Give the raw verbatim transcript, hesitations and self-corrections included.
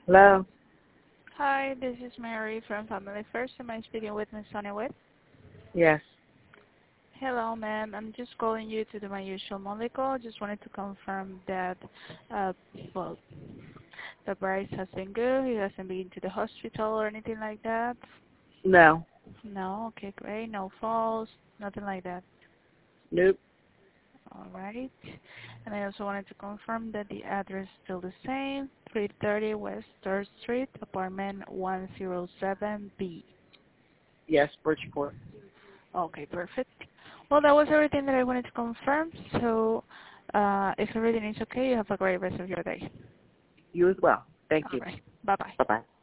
Hello? Hi, this is Mary from Family First. Am I speaking with Miss Sonia Witt? Yes. Hello, ma'am. I'm just calling you to do my usual monthly call. Just wanted to confirm that, uh, well, the Bryce has been good. He hasn't been to the hospital or anything like that. No. No? Okay, great. No falls, nothing like that. Nope. All right. And I also wanted to confirm that the address is still the same, three thirty West third Street, apartment one oh seven B. Yes, Bridgeport. Okay, perfect. Well, that was everything that I wanted to confirm. So uh, if everything is okay, you have a great rest of your day. You as well. Thank All you. right. Bye-bye. Bye-bye.